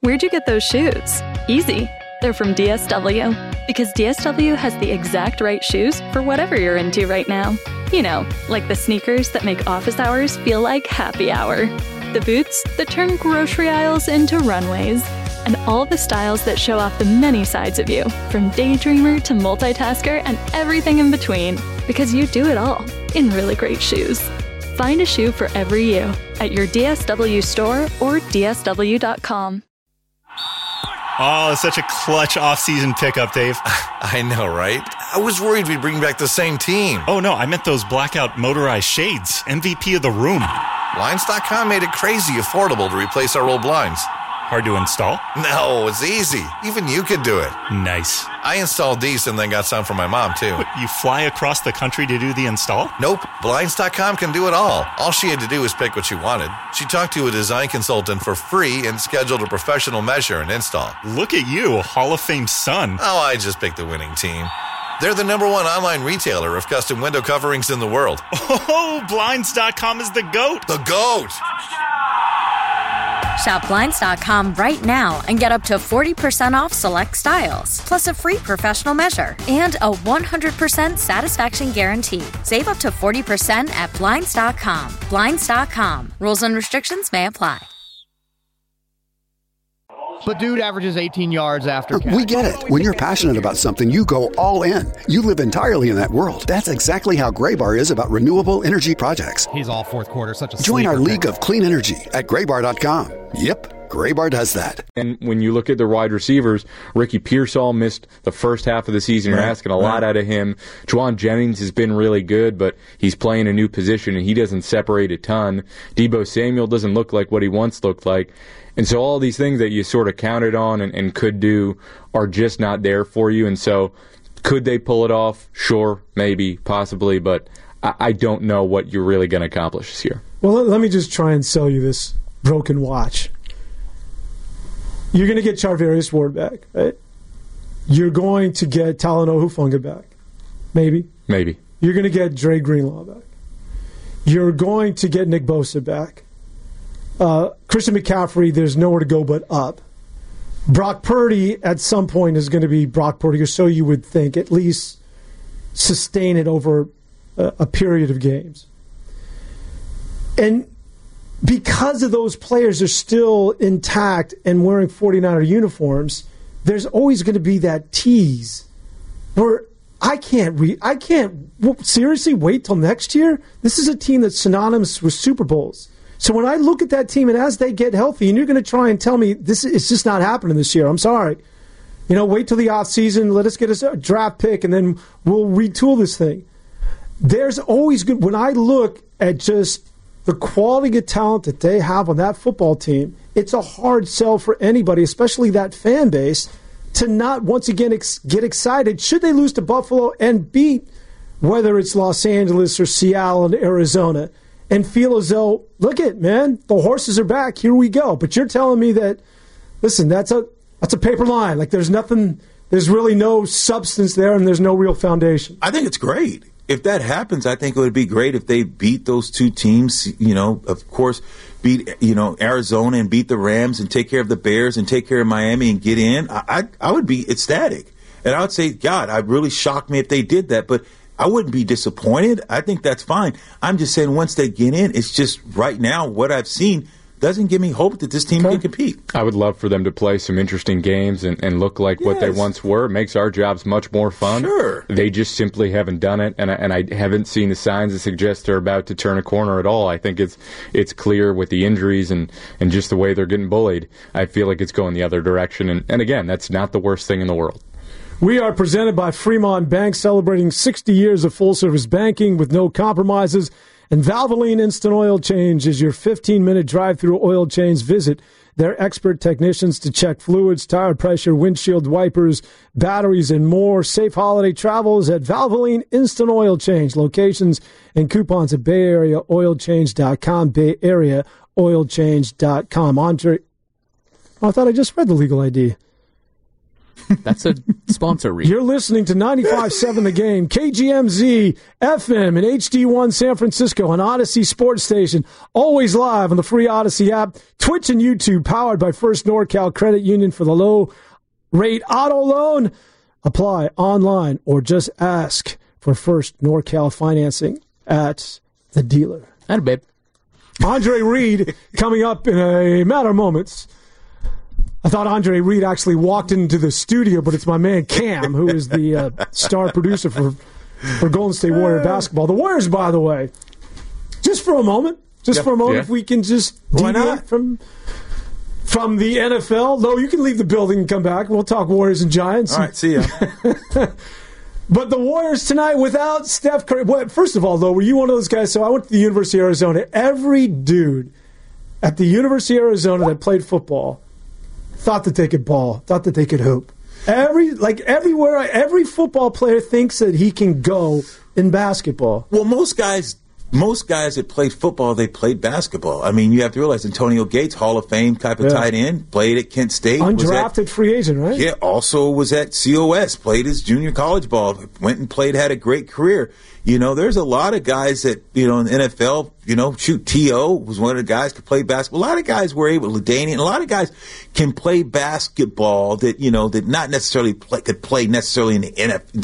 Where'd you get those shoes? Easy. They're from DSW. Because DSW has the exact right shoes for whatever you're into right now. You know, like the sneakers that make office hours feel like happy hour. The boots that turn grocery aisles into runways. And all the styles that show off the many sides of you, from daydreamer to multitasker and everything in between. Because you do it all in really great shoes. Find a shoe for every you at your DSW store or DSW.com. Oh, such a clutch off-season pickup, Dave. I know, right? I was worried we'd bring back the same team. Oh, no, I meant those blackout motorized shades. MVP of the room. Blinds.com made it crazy affordable to replace our old blinds. Hard to install? No, it's easy. Even you could do it. Nice. I installed these and then got some for my mom, too. What, you fly across the country to do the install? Nope. Blinds.com can do it all. All she had to do was pick what she wanted. She talked to a design consultant for free and scheduled a professional measure and install. Look at you, Hall of Fame son. Oh, I just picked the winning team. They're the #1 online retailer of custom window coverings in the world. Oh, Blinds.com is the GOAT. The GOAT! Shop Blinds.com right now and get up to 40% off select styles, plus a free professional measure and a 100% satisfaction guarantee. Save up to 40% at Blinds.com. Blinds.com. Rules and restrictions may apply. But dude averages 18 yards after catch. We get it. When you're passionate about something, you go all in. You live entirely in that world. That's exactly how Graybar is about renewable energy projects. He's all fourth quarter, such a Join our sleeper league pick. of clean energy at graybar.com. Yep, Graybar does that. And when you look at the wide receivers, Ricky Pearsall missed the first half of the season. You're asking a lot out of him. Juwan Jennings has been really good, but he's playing a new position, and he doesn't separate a ton. Deebo Samuel doesn't look like what he once looked like. And so all these things that you sort of counted on and could do are just not there for you. And so could they pull it off? Sure, maybe, possibly, but I don't know what you're really going to accomplish this year. Well, let me just try and sell you this broken watch. You're going to get Charvarius Ward back, right? You're going to get Talanoa Hufanga back. Maybe. Maybe. You're going to get Dre Greenlaw back. You're going to get Nick Bosa back. Christian McCaffrey, there's nowhere to go but up. Brock Purdy, at some point, is going to be Brock Purdy, or so you would think, at least sustain it over a period of games. And because of those players are still intact and wearing 49er uniforms, there's always going to be that tease where I can't seriously wait till next year. This is a team that's synonymous with Super Bowls. So when I look at that team and as they get healthy, and you're going to try and tell me it's just not happening this year, I'm sorry. Wait till the offseason, let us get a draft pick, and then we'll retool this thing. There's always good. When I look at just the quality of talent that they have on that football team, it's a hard sell for anybody, especially that fan base, to not once again get excited should they lose to Buffalo and beat whether it's Los Angeles or Seattle and Arizona, and feel as though, look it, man, the horses are back, here we go. But you're telling me that, listen, that's a paper line. Like there's really no substance there and there's no real foundation. I think it's great. If that happens, I think it would be great if they beat those two teams, of course, beat, Arizona and beat the Rams and take care of the Bears and take care of Miami and get in. I would be ecstatic. And I would say, God, it really shocked me if they did that. But I wouldn't be disappointed. I think that's fine. I'm just saying once they get in, it's just right now what I've seen doesn't give me hope that this team can compete. I would love for them to play some interesting games and look like what they once were. It makes our jobs much more fun. Sure. They just simply haven't done it, and I haven't seen the signs that suggest they're about to turn a corner at all. I think it's clear with the injuries and just the way they're getting bullied. I feel like it's going the other direction, and again, that's not the worst thing in the world. We are presented by Fremont Bank, celebrating 60 years of full-service banking with no compromises. And Valvoline Instant Oil Change is your 15-minute drive-through oil change. Visit their expert technicians to check fluids, tire pressure, windshield wipers, batteries, and more. Safe holiday travels at Valvoline Instant Oil Change. Locations and coupons at BayAreaOilChange.com, BayAreaOilChange.com. Andre, I thought I just read the legal ID. That's a sponsor read. You're listening to 95.7 The Game, KGMZ, FM, and HD1 San Francisco on Odyssey Sports Station. Always live on the free Odyssey app, Twitch and YouTube, powered by First NorCal Credit Union for the low-rate auto loan. Apply online or just ask for First NorCal financing at the dealer. And babe. Andre Reed coming up in a matter of moments. I thought Andre Reed actually walked into the studio, but it's my man Cam, who is the star producer for Golden State Warrior basketball. The Warriors, by the way, just for a moment, if we can just deviate from the NFL. No, you can leave the building and come back. We'll talk Warriors and Giants. All right, see ya. But the Warriors tonight without Steph Curry. Well, first of all, though, were you one of those guys? So I went to the University of Arizona. Every dude at the University of Arizona that played football thought that they could ball, thought that they could hoop. Everywhere, every football player thinks that he can go in basketball. Well, most guys that played football, they played basketball. I mean, you have to realize Antonio Gates, Hall of Fame type of tight end, played at Kent State. Undrafted free agent, right? Yeah, also was at COS, played his junior college ball, went and played, had a great career. You know, there's a lot of guys that, in the NFL, T.O. was one of the guys could play basketball. A lot of guys were able, LaDainian, a lot of guys can play basketball that, that not necessarily could play necessarily in the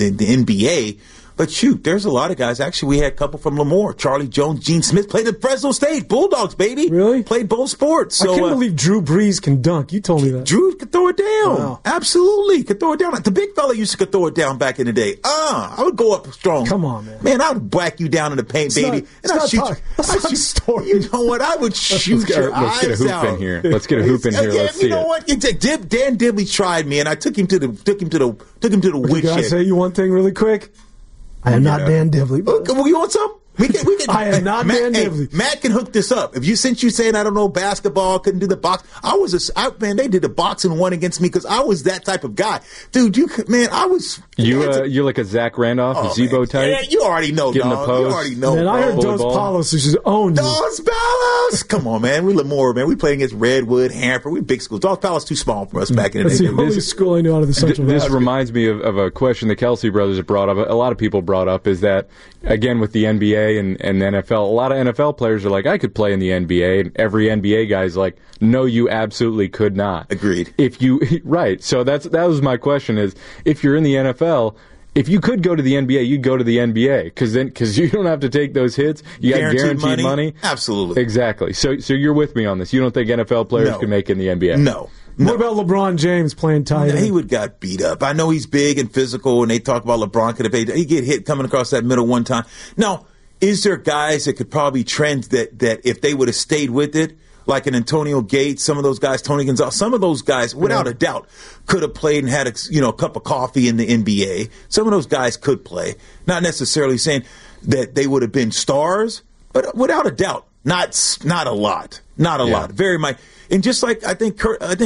NBA. But shoot, there's a lot of guys. Actually, we had a couple from Lemoore. Charlie Jones, Gene Smith played at Fresno State. Bulldogs, baby. Really? Played both sports. So, I can't believe Drew Brees can dunk. You told me that. Drew could throw it down. Wow. Absolutely. Could throw it down. The big fella used to throw it down back in the day. I would go up strong. Come on, man. Man, I would whack you down in the paint, baby. That's not story. You know what? I would shoot your eyes out. Let's get a hoop in here. Let's see it. You know what? Dan Dibley tried me, and I took him to the woodshed. Can I say you one thing really quich? I am not Dan Dibley. Well, you want some? We can. I am not Dan Dibley. Matt can hook this up. Since you saying I don't know basketball, couldn't do the box. They did the boxing one against me because I was that type of guy, dude. I was. You're like a Zach Randolph, Zebo type. Yeah, you already know, Getting dog. the post. You already know. Man, I heard Dos Palos who just owned you. Dos Palos, come on, man. We Lemoore, man. We played against Redwood, Hanford. We big schools. Dos Palos too small for us back in the day. That's the only school I knew out of the Central Valley. This reminds me of a question the Kelsey brothers have brought up. A lot of people brought up is that again with the NBA and NFL. A lot of NFL players are like, I could play in the NBA, and every NBA guy's like, no, you absolutely could not. Agreed. Right. So that was my question: is if you're in the NFL, if you could go to the NBA, you'd go to the NBA because you don't have to take those hits. You got guaranteed money. Absolutely. Exactly. So you're with me on this. You don't think NFL players can make it in the NBA? No. What about LeBron James playing tight end? He would got beat up. I know he's big and physical, and they talk about LeBron could have he get hit coming across that middle one time. No. Is there guys that could probably trend that if they would have stayed with it, like an Antonio Gates, some of those guys, Tony Gonzalez, some of those guys, without a doubt, could have played and had a cup of coffee in the NBA. Some of those guys could play. Not necessarily saying that they would have been stars, but without a doubt, not a lot. Not a lot. Very much. And just like I think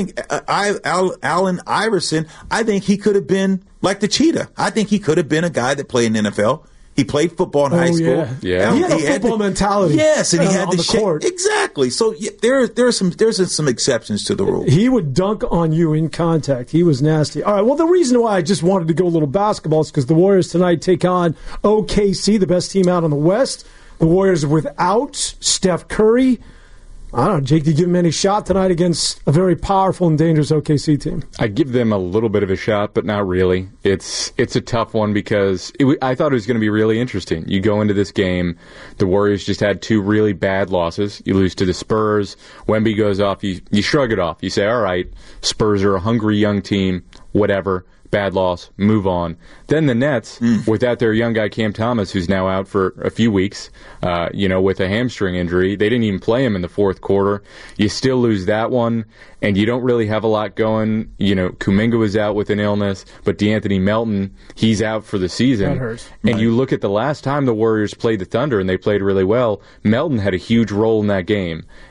Allen Iverson, I think he could have been like the Cheetah. I think he could have been a guy that played in the NFL. He played football in high school. Yeah. He had a football mentality. Yes, and he had on the court. Exactly. So there's some exceptions to the rule. He would dunk on you in contact. He was nasty. All right. Well, the reason why I just wanted to go a little basketball is because the Warriors tonight take on OKC, the best team out in the West. The Warriors are without Steph Curry. I don't know, Jake, do you give them any shot tonight against a very powerful and dangerous OKC team? I give them a little bit of a shot, but not really. It's a tough one because I thought it was going to be really interesting. You go into this game, the Warriors just had two really bad losses. You lose to the Spurs. Wemby goes off. You shrug it off. You say, all right, Spurs are a hungry young team, whatever. Bad loss, move on. Then the Nets, without their young guy Cam Thomas, who's now out for a few weeks, with a hamstring injury. They didn't even play him in the fourth quarter. You still lose that one, and you don't really have a lot going. Kuminga was out with an illness, but DeAnthony Melton, he's out for the season. That hurts. And you look at the last time the Warriors played the Thunder, and they played really well, Melton had a huge role in that game.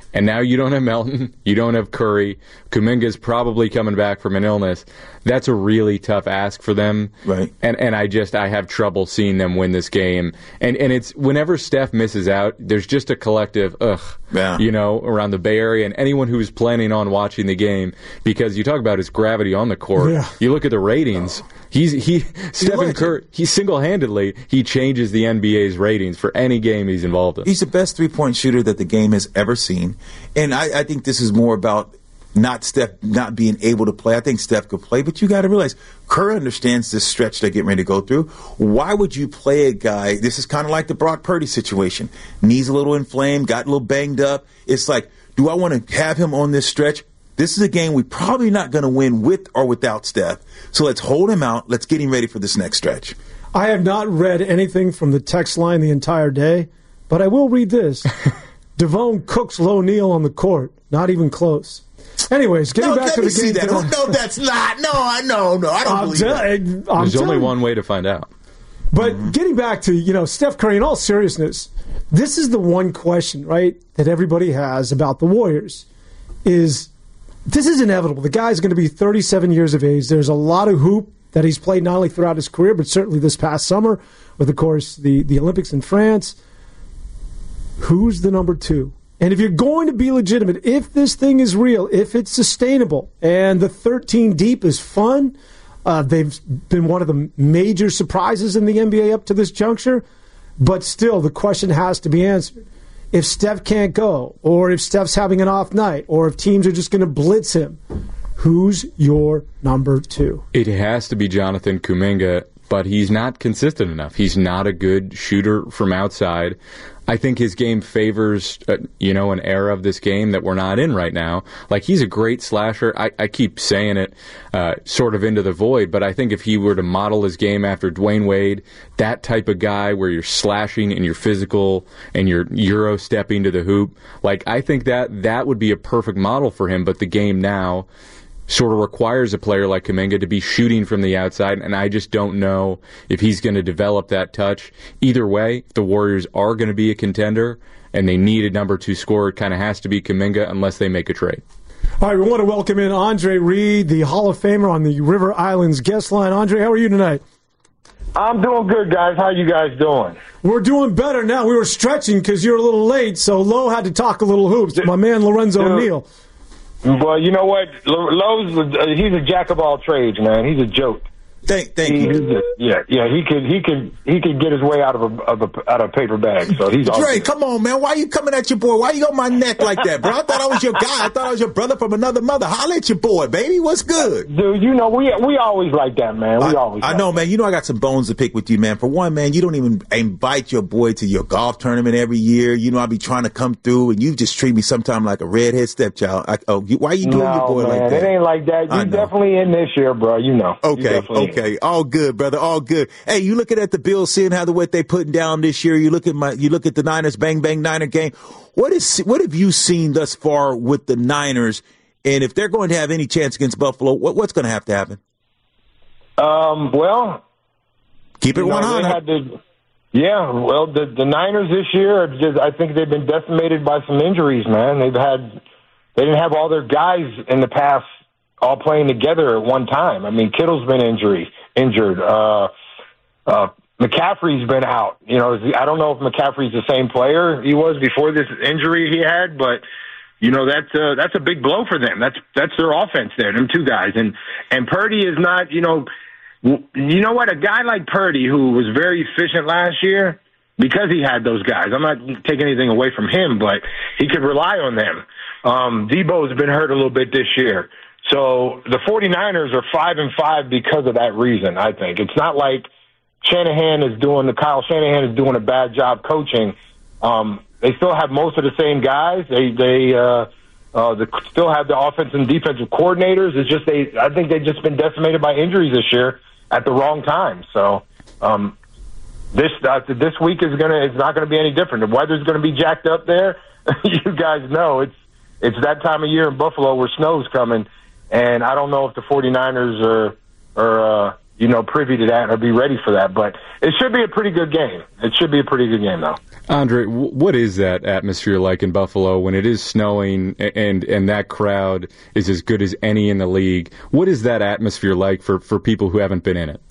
And now you don't have Melton, you don't have Curry. Kuminga's probably coming back from an illness. That's a really tough ask for them. Right. And I have trouble seeing them win this game. And it's whenever Steph misses out, there's just a collective around the Bay Area and anyone who's planning on watching the game, because you talk about his gravity on the court. Yeah. You look at the ratings. Stephen Curry, he single-handedly changes the NBA's ratings for any game he's involved in. He's the best three-point shooter that the game has ever seen. And I think this is more about not Steph not being able to play. I think Steph could play, but you got to realize Curry understands this stretch they're getting ready to go through. Why would you play a guy? This is kind of like the Brock Purdy situation. Knees a little inflamed, got a little banged up. It's like, do I want to have him on this stretch? This is a game we're probably not going to win with or without Steph. So let's hold him out. Let's get him ready for this next stretch. I have not read anything from the text line the entire day, but I will read this. Devone cooks Low Neal on the court. Not even close. Anyways, getting back to the game. No, that's not. No, I don't believe that. There's only one way to find out. But getting back to, Steph Curry, in all seriousness, this is the one question, right, that everybody has about the Warriors is this is inevitable. The guy's going to be 37 years of age. There's a lot of hoop that he's played not only throughout his career, but certainly this past summer with, of course, the Olympics in France. Who's the number two? And if you're going to be legitimate, if this thing is real, if it's sustainable, and the 13 deep is fun, they've been one of the major surprises in the NBA up to this juncture, but still the question has to be answered. If Steph can't go, or if Steph's having an off night, or if teams are just going to blitz him, who's your number two? It has to be Jonathan Kuminga, but he's not consistent enough. He's not a good shooter from outside. I think his game favors, an era of this game that we're not in right now. Like, he's a great slasher. I keep saying it sort of into the void, but I think if he were to model his game after Dwayne Wade, that type of guy where you're slashing and you're physical and you're Euro stepping to the hoop, like, I think that would be a perfect model for him. But the game now sort of requires a player like Kuminga to be shooting from the outside, and I just don't know if he's going to develop that touch. Either way, if the Warriors are going to be a contender and they need a number two scorer, it kind of has to be Kuminga unless they make a trade. All right, we want to welcome in Andre Reed, the Hall of Famer on the River Islands guest line. Andre, how are you tonight? I'm doing good, guys. How you guys doing? We're doing better now. We were stretching because you're a little late, so Lo had to talk a little hoops. My man Lorenzo O'Neal. Well, you know what? Lowe's, he's a jack of all trades, man. He's a joke. Thank you. He could get his way out of a paper bag. So he's Dre, come on, man. Why you coming at your boy? Why you on my neck like that, bro? I thought I was your guy. I thought I was your brother from another mother. Holla at your boy, baby. What's good? Dude, we always like that, man. I know, man. I got some bones to pick with you, man. For one, man, you don't even invite your boy to your golf tournament every year. I be trying to come through, and you just treat me sometimes like a redhead stepchild. Why you doing your boy like that? It ain't like that. You definitely in this year, bro. Okay. All good, brother. All good. Hey, you looking at the Bills, seeing what they putting down this year. You look at the Niners, bang bang Niner game. What have you seen thus far with the Niners? And if they're going to have any chance against Buffalo, what's going to happen? Well, keep it 100. The Niners this year, I think they've been decimated by some injuries, man. They didn't have all their guys in the past all playing together at one time. I mean, Kittle's been injured. McCaffrey's been out. I don't know if McCaffrey's the same player he was before this injury he had, but that's a big blow for them. That's their offense there, them two guys. And Purdy is not, what? A guy like Purdy, who was very efficient last year, because he had those guys. I'm not taking anything away from him, but he could rely on them. Debo's been hurt a little bit this year. So the 49ers are 5-5 because of that reason, I think. It's not like Kyle Shanahan is doing a bad job coaching. They still have most of the same guys. They still have the offensive and defensive coordinators. It's just I think they've just been decimated by injuries this year at the wrong time. So this week it's not gonna be any different. The weather's gonna be jacked up there. You guys know it's that time of year in Buffalo where snow's coming. And I don't know if the 49ers are privy to that or be ready for that. But it should be a pretty good game. It should be a pretty good game, though. Andre, what is that atmosphere like in Buffalo when it is snowing and that crowd is as good as any in the league? What is that atmosphere like for people who haven't been in it?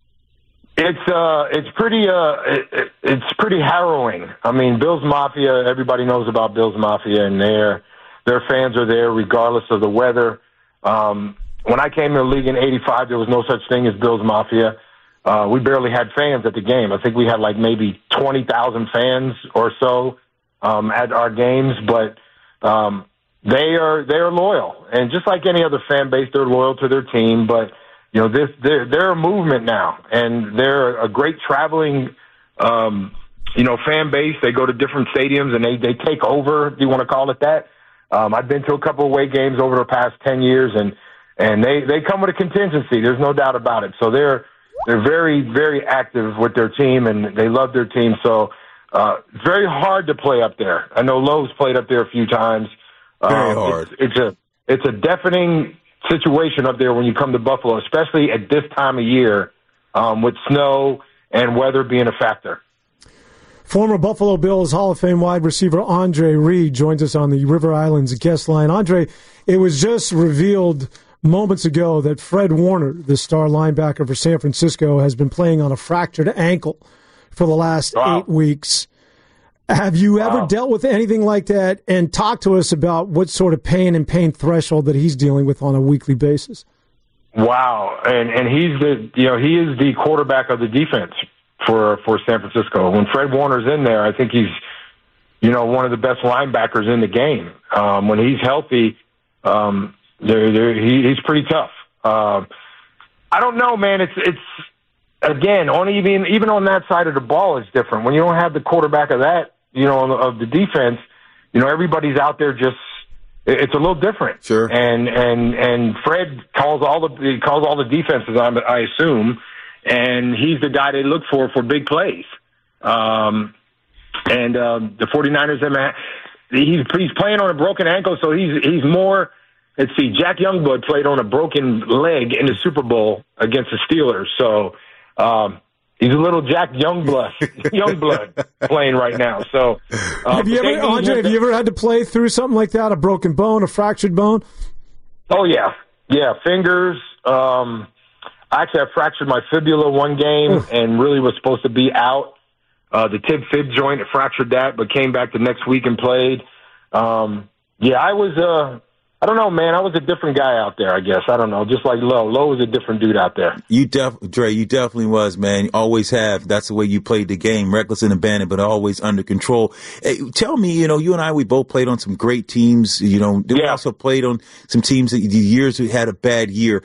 It's pretty harrowing. I mean, Bills Mafia, everybody knows about Bills Mafia, and their fans are there regardless of the weather. When I came to the league in '85, there was no such thing as Bills Mafia. We barely had fans at the game. I think we had like maybe 20,000 fans or so at our games, but they are loyal, and just like any other fan base, they're loyal to their team. But they're a movement now, and they're a great traveling fan base. They go to different stadiums and they take over, if you want to call it that. I've been to a couple of away games over the past 10 years, and they come with a contingency. There's no doubt about it. So they're very, very active with their team, and they love their team. So it's very hard to play up there. I know Lowe's played up there a few times. Very hard. It's a deafening situation up there when you come to Buffalo, especially at this time of year with snow and weather being a factor. Former Buffalo Bills Hall of Fame wide receiver Andre Reed joins us on the River Islands guest line. Andre, it was just revealed moments ago that Fred Warner, the star linebacker for San Francisco, has been playing on a fractured ankle for the last 8 weeks. Have you ever dealt with anything like that? And talk to us about what sort of pain and pain threshold that he's dealing with on a weekly basis. Wow, and he's he is the quarterback of the defense for San Francisco. When Fred Warner's in there, I think he's one of the best linebackers in the game. When he's healthy, he's pretty tough. I don't know, man. It's again on even on that side of the ball, it's different. When you don't have the quarterback of that, of the defense, everybody's out there just. It's a little different. Sure. And Fred calls all the defenses, I assume, and he's the guy they look for big plays. The 49ers, he's playing on a broken ankle, so he's more. Let's see, Jack Youngblood played on a broken leg in the Super Bowl against the Steelers, so he's a little Jack Youngblood playing right now. So, have you ever had to play through something like that? A broken bone, a fractured bone? Oh yeah, fingers. Actually, I fractured my fibula one game and really was supposed to be out. The tib-fib joint, fractured that, but came back the next week and played. I was. I don't know, man. I was a different guy out there, I guess. I don't know. Just like Lowe. Lowe was a different dude out there. Dre, you definitely was, man. You always have. That's the way you played the game. Reckless and abandoned, but always under control. Hey, tell me, you and I, we both played on some great teams. We also played on some teams that the years we had a bad year.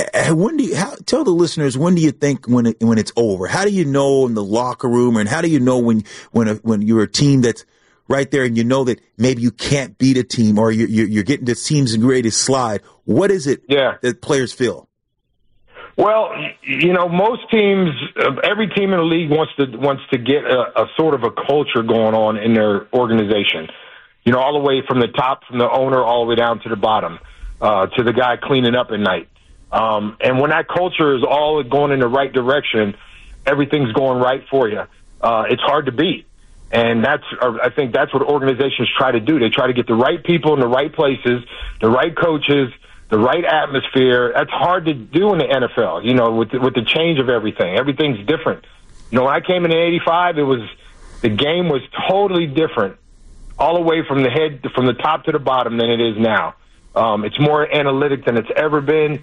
Tell the listeners, when do you think when it's over? How do you know in the locker room, and how do you know when you're a team that's right there and you know that maybe you can't beat a team, or you're getting the team's greatest slide? What is it that players feel? Well, most teams, every team in the league wants to get a sort of a culture going on in their organization. All the way from the top, from the owner, all the way down to the bottom, to the guy cleaning up at night. And when that culture is all going in the right direction, everything's going right for you. It's hard to beat. And I think that's what organizations try to do. They try to get the right people in the right places, the right coaches, the right atmosphere. That's hard to do in the NFL, with the change of everything. Everything's different. When I came in '85, the game was totally different, all the way from the top to the bottom than it is now. It's more analytic than it's ever been.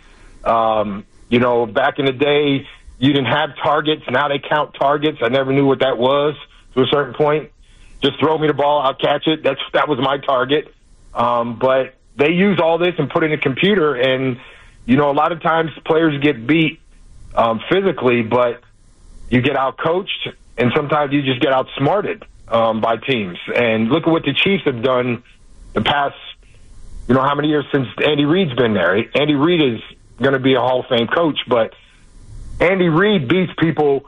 Back in the day, you didn't have targets. Now they count targets. I never knew what that was. To a certain point, just throw me the ball, I'll catch it. That was my target. But they use all this and put it in a computer, and a lot of times players get beat physically, but you get out-coached, and sometimes you just get outsmarted by teams. And look at what the Chiefs have done the past, how many years since Andy Reid's been there. Andy Reid is going to be a Hall of Fame coach, but Andy Reid beats people.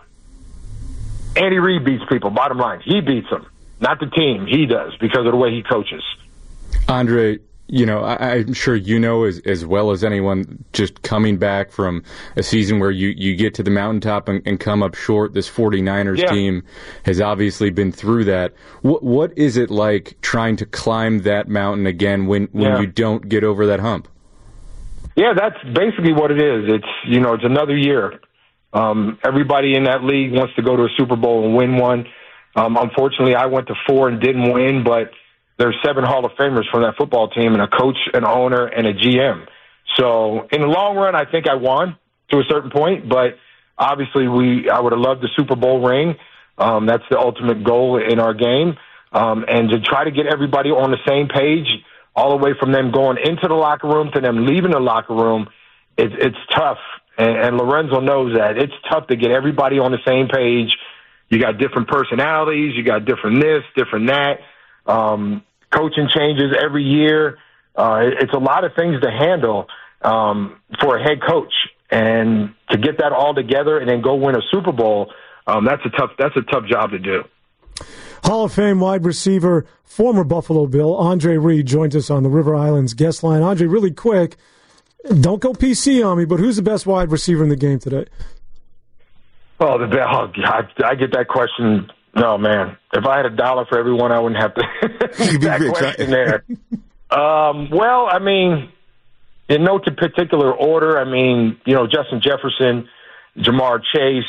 Bottom line. He beats them. Not the team. He does, because of the way he coaches. Andre, I'm sure you know as well as anyone, just coming back from a season where you get to the mountaintop and come up short. This 49ers team has obviously been through that. What is it like trying to climb that mountain again when you don't get over that hump? Yeah, that's basically what it is. It's another year. Everybody in that league wants to go to a Super Bowl and win one. Unfortunately, I went to 4 and didn't win, but there's 7 Hall of Famers from that football team and a coach, an owner, and a GM. So in the long run, I think I won to a certain point, but obviously I would have loved the Super Bowl ring. That's the ultimate goal in our game. And to try to get everybody on the same page, all the way from them going into the locker room to them leaving the locker room, it's tough. And Lorenzo knows that. It's tough to get everybody on the same page. You got different personalities. You got different this, different that. Coaching changes every year. It's a lot of things to handle for a head coach. And to get that all together and then go win a Super Bowl, that's a tough job to do. Hall of Fame wide receiver, former Buffalo Bill, Andre Reed, joins us on the River Islands guest line. Andre, really quick, don't go PC on me, but who's the best wide receiver in the game today? Oh, I get that question. No, man. If I had $1 for everyone, I wouldn't have to that question there. Well, I mean, in no particular order. I mean, Justin Jefferson, Jamar Chase.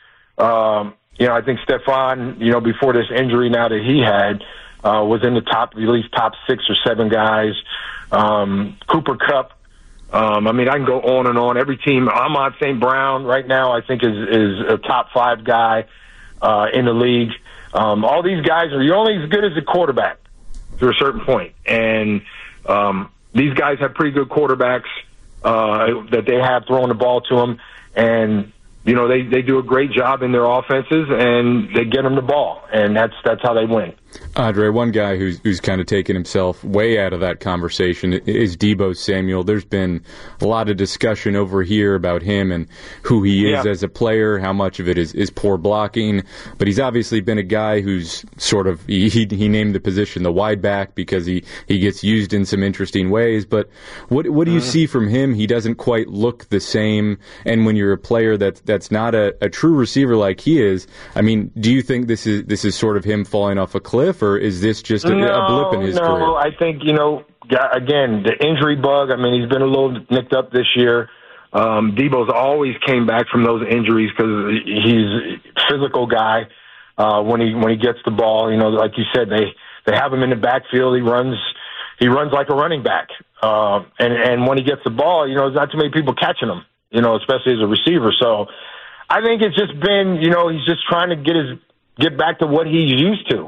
I think Stephon, before this injury now that he had, was in the top 6 or 7 guys. Cooper Kupp. I can go on and on. Every team, Ahmad St. Brown right now, I think is a top 5 guy in the league. All these guys you're only as good as a quarterback to a certain point. And these guys have pretty good quarterbacks that they have throwing the ball to them. And, they do a great job in their offenses, and they get them the ball. And that's how they win. Andre, one guy who's kind of taken himself way out of that conversation is Deebo Samuel. There's been a lot of discussion over here about him and who he is as a player, how much of it is poor blocking. But he's obviously been a guy who's sort of, he named the position the wide back because he gets used in some interesting ways. But what do you see from him? He doesn't quite look the same. And when you're a player that's not a true receiver like he is, do you think this is sort of him falling off a cliff? Or is this just a blip in his career? No, I think, again, the injury bug, he's been a little nicked up this year. Deebo's always came back from those injuries because he's a physical guy when he gets the ball. Like you said, they have him in the backfield. He runs like a running back. And when he gets the ball, there's not too many people catching him, especially as a receiver. So I think it's just been, he's just trying to get back to what he's used to.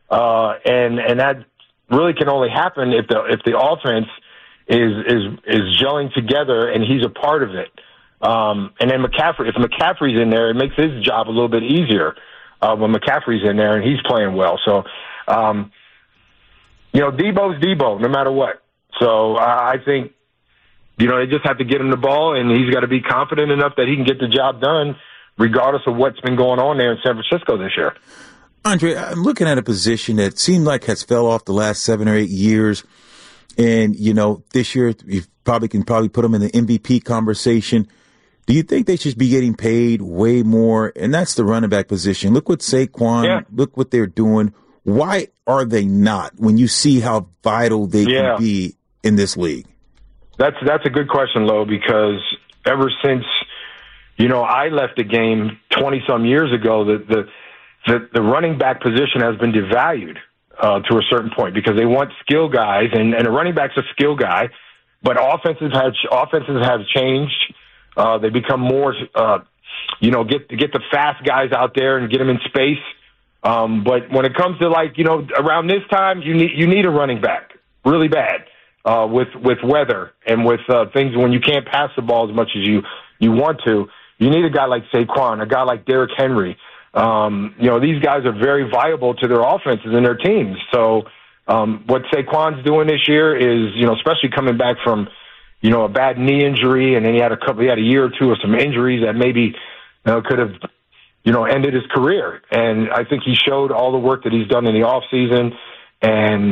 And that really can only happen if the offense is gelling together and he's a part of it. And then McCaffrey, if McCaffrey's in there, it makes his job a little bit easier when McCaffrey's in there and he's playing well. So, Deebo's Deebo, no matter what. So I think, they just have to get him the ball, and he's got to be confident enough that he can get the job done regardless of what's been going on there in San Francisco this year. Andre, I'm looking at a position that seemed like has fell off the last 7 or 8 years. And, this year you can put them in the MVP conversation. Do you think they should be getting paid way more? And that's the running back position. Look what Saquon, look what they're doing. Why are they not when you see how vital they can be in this league? That's a good question, Lo, because ever since, I left the game 20-some years ago, the running back position has been devalued to a certain point because they want skill guys, and a running back's a skill guy, but offenses have changed. They become more, get the fast guys out there and get them in space. But when it comes to around this time, you need a running back really bad with weather and with things when you can't pass the ball as much as you want to. You need a guy like Saquon, a guy like Derrick Henry. These guys are very viable to their offenses and their teams. So, what Saquon's doing this year is, especially coming back from, a bad knee injury, and then he had a year or two of some injuries that maybe, could have, ended his career. And I think he showed all the work that he's done in the off season, and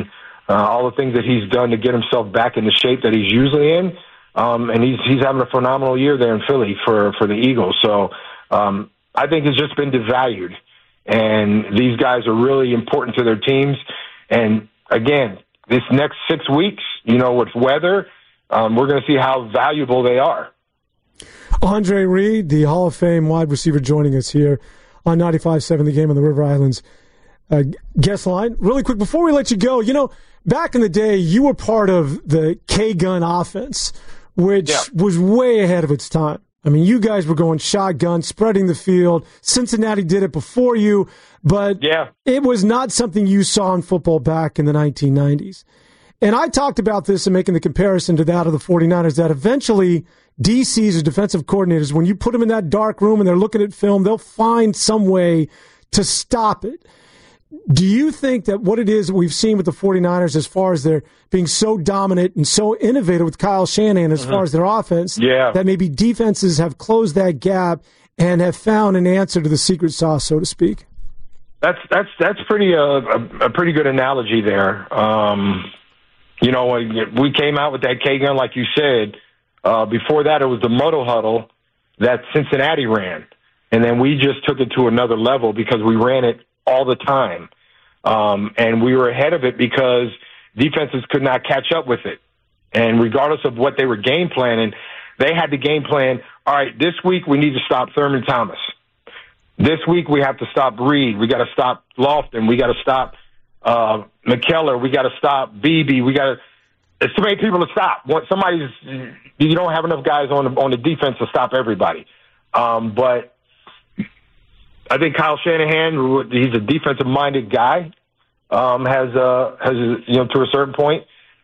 all the things that he's done to get himself back in the shape that he's usually in. And he's having a phenomenal year there in Philly for the Eagles. So I think it's just been devalued. And these guys are really important to their teams. And, again, this next 6 weeks, with weather, we're going to see how valuable they are. Andre Reed, the Hall of Fame wide receiver, joining us here on 95.7 The Game on the River Islands guest line. Really quick, before we let you go, back in the day, you were part of the K-Gun offense, which was way ahead of its time. I mean, you guys were going shotgun, spreading the field. Cincinnati did it before you, but it was not something you saw in football back in the 1990s. And I talked about this and making the comparison to that of the 49ers, that eventually DCs or defensive coordinators, when you put them in that dark room and they're looking at film, they'll find some way to stop it. Do you think that what it is that we've seen with the 49ers as far as they're being so dominant and so innovative with Kyle Shanahan as far as their offense, that maybe defenses have closed that gap and have found an answer to the secret sauce, so to speak? That's pretty a pretty good analogy there. We came out with that K-Gun, like you said. Before that, it was the muddle huddle that Cincinnati ran. And then we just took it to another level because we ran it all the time. And we were ahead of it because defenses could not catch up with it. And regardless of what they were game planning, they had the game plan, all right, this week we need to stop Thurman Thomas. This week we have to stop Reed. We got to stop Lofton. We got to stop McKellar. We got to stop Beebe. There's too many people to stop. You don't have enough guys on the defense to stop everybody. But I think Kyle Shanahan, he's a defensive-minded guy, has to a certain point,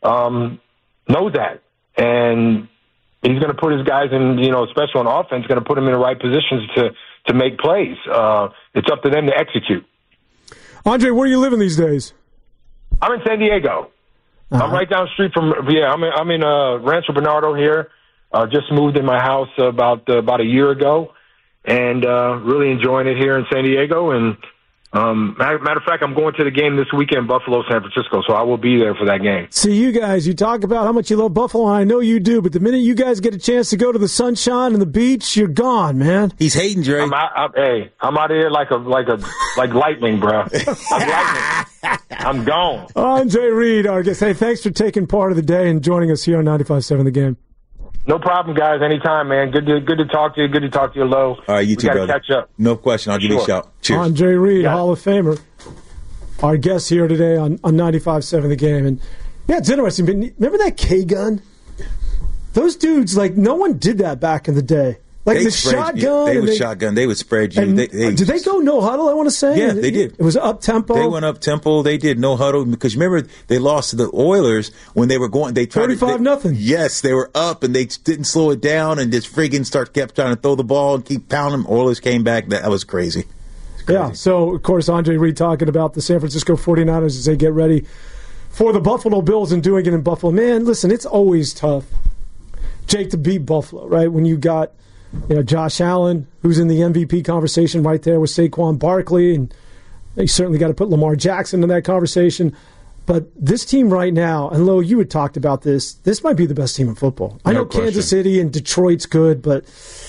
knows that. And he's going to put his guys in, especially on offense, going to put them in the right positions to make plays. It's up to them to execute. Andre, where are you living these days? I'm in San Diego. I'm right down the street from, I'm in Rancho Bernardo here. Just moved in my house about a year ago. And really enjoying it here in San Diego. And matter of fact, I'm going to the game this weekend, Buffalo, San Francisco, so I will be there for that game. See, you guys, you talk about how much you love Buffalo, and I know you do, but the minute you guys get a chance to go to the sunshine and the beach, you're gone, man. He's hating, Dre. I'm out here like lightning, bro. I'm lightning. I'm gone. Andre Reed, our guest. Hey, thanks for taking part of the day and joining us here on 95.7 The Game. No problem, guys. Anytime, man. Good to talk to you. Good to talk to you, Lo. All right, you too, brother. Catch up. No question. I'll give you a shout. Cheers. Andre Reed, Hall of Famer, our guest here today on 95.7 The Game. And, it's interesting. Remember that K-Gun? Those dudes, no one did that back in the day. The shotgun. They would shotgun. They would spread you. Did they go no huddle, I want to say? Yeah, they did. It was up-tempo? They went up-tempo. They did no huddle because, remember, they lost to the Oilers when they were going. They tried 35-0. Yes, they were up, and they didn't slow it down and just kept trying to throw the ball and keep pounding them. Oilers came back. That was crazy. Yeah, so, of course, Andre Reed talking about the San Francisco 49ers as they get ready for the Buffalo Bills and doing it in Buffalo. Man, listen, it's always tough, Jake, to beat Buffalo, right, when you got – Josh Allen, who's in the MVP conversation right there with Saquon Barkley, and you certainly got to put Lamar Jackson in that conversation. But this team right now, and Lo, you had talked about this might be the best team in football. I know Kansas City and Detroit's good, but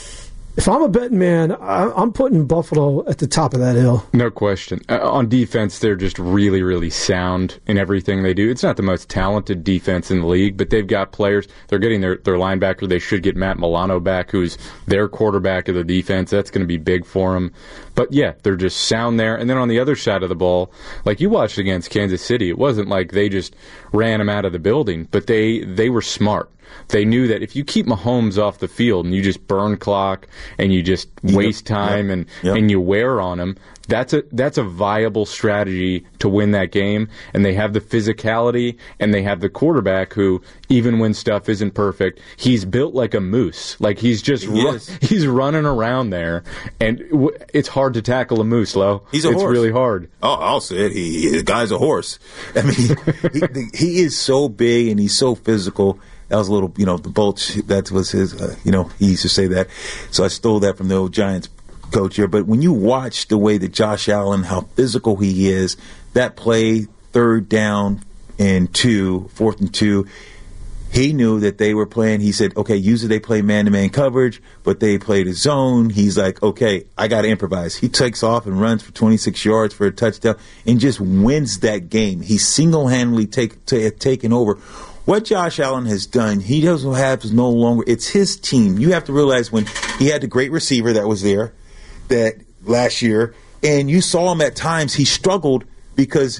if I'm a betting man, I'm putting Buffalo at the top of that hill. No question. On defense, they're just really, really sound in everything they do. It's not the most talented defense in the league, but they've got players. They're getting their linebacker. They should get Matt Milano back, who's their quarterback of the defense. That's going to be big for them. But, they're just sound there. And then on the other side of the ball, like you watched against Kansas City, it wasn't like they just ran them out of the building, but they were smart. They knew that if you keep Mahomes off the field and you just burn clock and you just waste time and you wear on him, that's a viable strategy to win that game. And they have the physicality and they have the quarterback who, even when stuff isn't perfect, he's built like a moose. Like he's just he's running around there, and it's hard to tackle a moose, Lo. He's a horse. It's really hard. Oh, I'll say it. The guy's a horse. I mean, he is so big and he's so physical. That was a little, the Bulch, that was his, he used to say that. So I stole that from the old Giants coach here. But when you watch the way that Josh Allen, how physical he is, that play, third down, and 2, 4th and 2. He knew that they were playing. He said, okay, usually they play man-to-man coverage, but they played a zone. He's like, okay, I got to improvise. He takes off and runs for 26 yards for a touchdown and just wins that game. He's single-handedly taken over. What Josh Allen has done, he doesn't have no longer. It's his team. You have to realize when he had the great receiver that was there that last year, and you saw him at times, he struggled because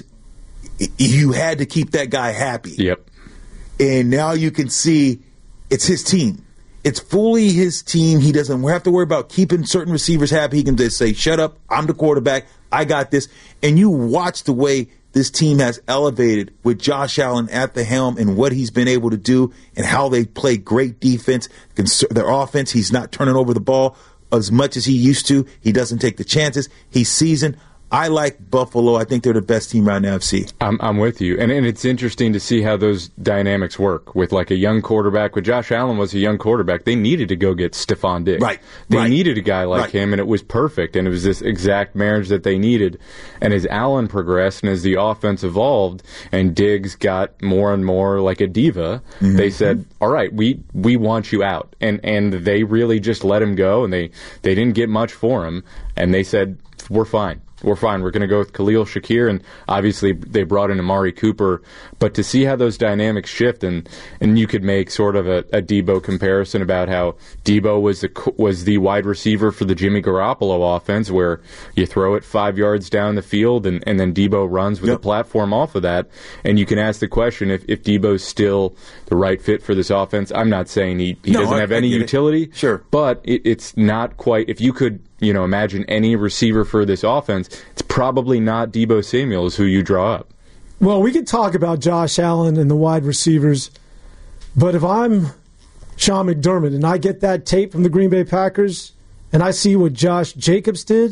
you had to keep that guy happy. Yep. And now you can see it's his team. It's fully his team. He doesn't have to worry about keeping certain receivers happy. He can just say, shut up, I'm the quarterback, I got this. And you watch the way this team has elevated with Josh Allen at the helm and what he's been able to do and how they play great defense. Their offense, he's not turning over the ball as much as he used to. He doesn't take the chances. He's seasoned. I like Buffalo. I think they're the best team right now, FC. I'm with you. And it's interesting to see how those dynamics work with like a young quarterback. With Josh Allen was a young quarterback. They needed to go get Stephon Diggs. Right. They needed a guy like him, and it was perfect. And it was this exact marriage that they needed. And as Allen progressed and as the offense evolved and Diggs got more and more like a diva, they said, all right, we want you out. And they really just let him go, and they didn't get much for him. And they said, we're fine. We're fine. We're going to go with Khalil Shakir, and obviously they brought in Amari Cooper. But to see how those dynamics shift, and you could make sort of a Debo comparison about how Debo was the wide receiver for the Jimmy Garoppolo offense, where you throw it 5 yards down the field, and then Debo runs with a platform off of that. And you can ask the question if Debo's still the right fit for this offense. I'm not saying he doesn't have any utility, sure, but it's not quite. If you could, imagine any receiver for this offense, it's probably not Debo Samuel who you draw up. Well, we could talk about Josh Allen and the wide receivers, but if I'm Sean McDermott and I get that tape from the Green Bay Packers and I see what Josh Jacobs did,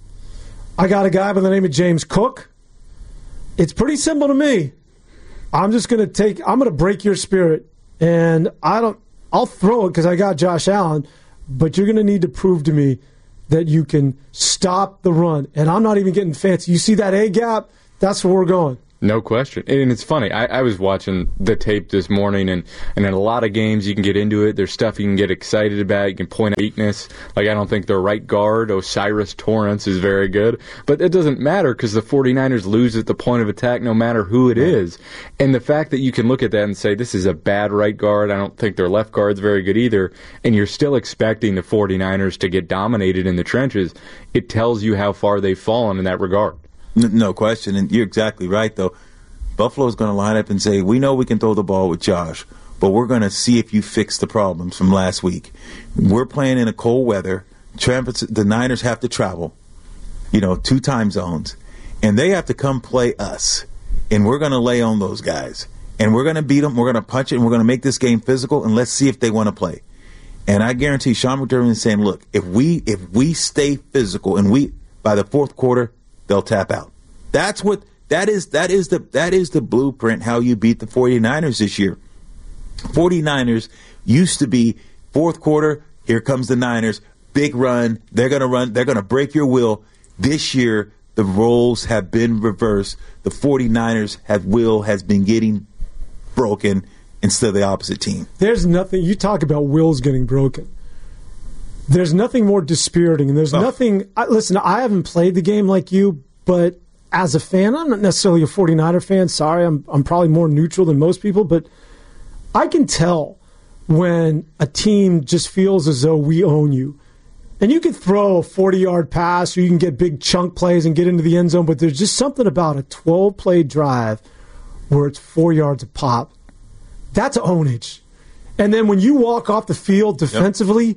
I got a guy by the name of James Cook. It's pretty simple to me. I'm going to break your spirit, and I'll throw it because I got Josh Allen, but you're going to need to prove to me that you can stop the run. And I'm not even getting fancy. You see that A gap? That's where we're going. No question. And it's funny. I was watching the tape this morning, and in a lot of games you can get into it. There's stuff you can get excited about. You can point out weakness. Like, I don't think their right guard, Osiris Torrance, is very good. But it doesn't matter because the 49ers lose at the point of attack no matter who it is. And the fact that you can look at that and say, this is a bad right guard. I don't think their left guard's very good either. And you're still expecting the 49ers to get dominated in the trenches. It tells you how far they've fallen in that regard. No question, and you're exactly right, though. Buffalo's going to line up and say, we know we can throw the ball with Josh, but we're going to see if you fix the problems from last week. We're playing in a cold weather. The Niners have to travel, 2 time zones, and they have to come play us, and we're going to lay on those guys, and we're going to beat them, we're going to punch it, and we're going to make this game physical, and let's see if they want to play. And I guarantee Sean McDermott is saying, look, if we stay physical and by the fourth quarter, they'll tap out. That is the blueprint how you beat the 49ers this year. 49ers used to be fourth quarter, here comes the Niners, big run, they're going to break your will. This year the roles have been reversed. The 49ers has been getting broken instead of the opposite team. There's nothing, you talk about wills getting broken. There's nothing more dispiriting, and there's nothing. Listen, I haven't played the game like you, but as a fan, I'm not necessarily a 49er fan. Sorry, I'm probably more neutral than most people, but I can tell when a team just feels as though we own you. And you can throw a 40-yard pass, or you can get big chunk plays and get into the end zone, but there's just something about a 12-play drive where it's 4 yards a pop. That's ownage. And then when you walk off the field defensively,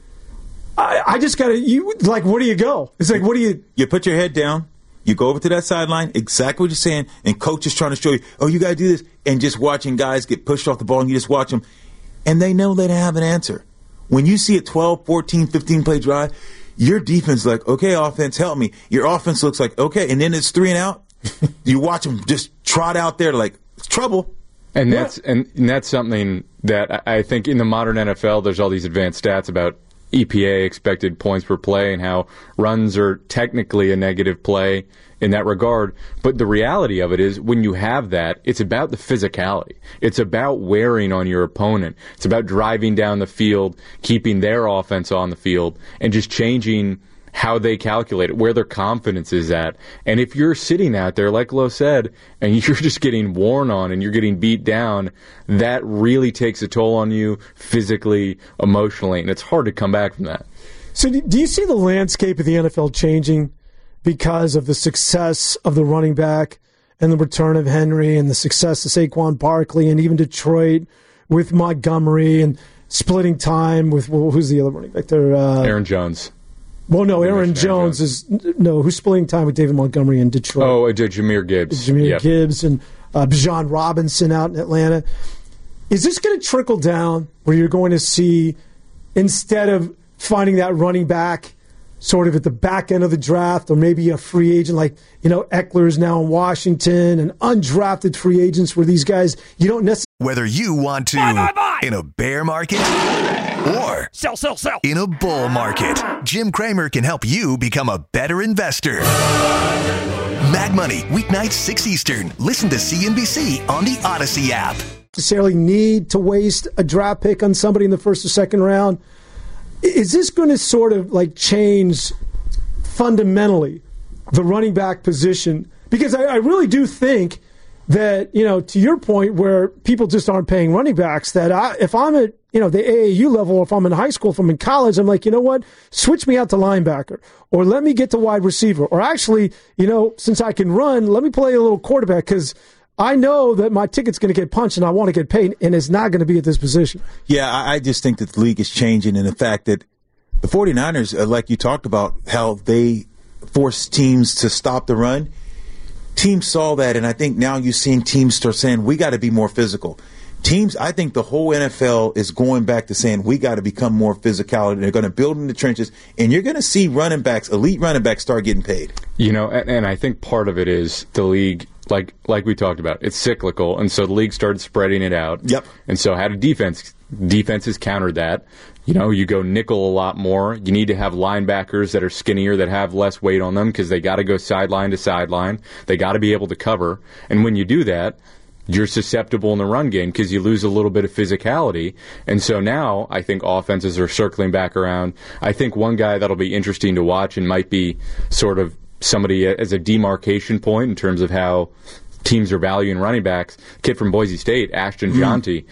I just got to, where do you go? It's like, what do you... You put your head down, you go over to that sideline, exactly what you're saying, and coach is trying to show you, you got to do this, and just watching guys get pushed off the ball, and you just watch them, and they know they don't have an answer. When you see a 12, 14, 15-play drive, your defense is like, okay, offense, help me. Your offense looks like, okay, and then it's 3 and out. You watch them just trot out there like, it's trouble. And that's something that I think in the modern NFL, there's all these advanced stats about EPA, expected points per play, and how runs are technically a negative play in that regard. But the reality of it is, when you have that, it's about the physicality. It's about wearing on your opponent. It's about driving down the field, keeping their offense on the field, and just changing how they calculate it, where their confidence is at. And if you're sitting out there, like Lo said, and you're just getting worn on and you're getting beat down, that really takes a toll on you physically, emotionally, and it's hard to come back from that. So do you see the landscape of the NFL changing because of the success of the running back and the return of Henry and the success of Saquon Barkley and even Detroit with Montgomery and splitting time with, who's the other running back there? Aaron Jones. Well, no, Aaron Jones is who's splitting time with David Montgomery in Detroit. Oh, Jahmyr Gibbs. Gibbs and Bijan Robinson out in Atlanta. Is this going to trickle down where you're going to see, instead of finding that running back sort of at the back end of the draft, or maybe a free agent like, Eckler's now in Washington, and undrafted free agents where these guys, you don't necessarily... Whether you want to buy. In a bear market or sell in a bull market, Jim Cramer can help you become a better investor. Mag Money, weeknights 6 Eastern. Listen to CNBC on the Odyssey app. Necessarily need to waste a draft pick on somebody in the first or second round. Is this going to sort of change fundamentally the running back position? Because I really do think that, to your point, where people just aren't paying running backs, that if I'm at, the AAU level, if I'm in high school, if I'm in college, I'm like, you know what, switch me out to linebacker, or let me get to wide receiver, or actually, since I can run, let me play a little quarterback, because I know that my ticket's going to get punched and I want to get paid, and it's not going to be at this position. Yeah, I just think that the league is changing, and the fact that the 49ers, like you talked about, how they force teams to stop the run. Teams saw that, and I think now you're seeing teams start saying, we got to be more physical. Teams, I think the whole NFL is going back to saying, we got to become more physicality. They're going to build in the trenches, and you're going to see running backs, elite running backs, start getting paid. And I think part of it is the league, like we talked about, it's cyclical, and so the league started spreading it out. Yep. And so how did defenses countered that? You go nickel a lot more. You need to have linebackers that are skinnier, that have less weight on them, because they got to go sideline to sideline. They got to be able to cover. And when you do that, you're susceptible in the run game because you lose a little bit of physicality. And so now I think offenses are circling back around. I think one guy that'll be interesting to watch and might be sort of somebody as a demarcation point in terms of how teams are valuing running backs, kid from Boise State, Ashton Jonty.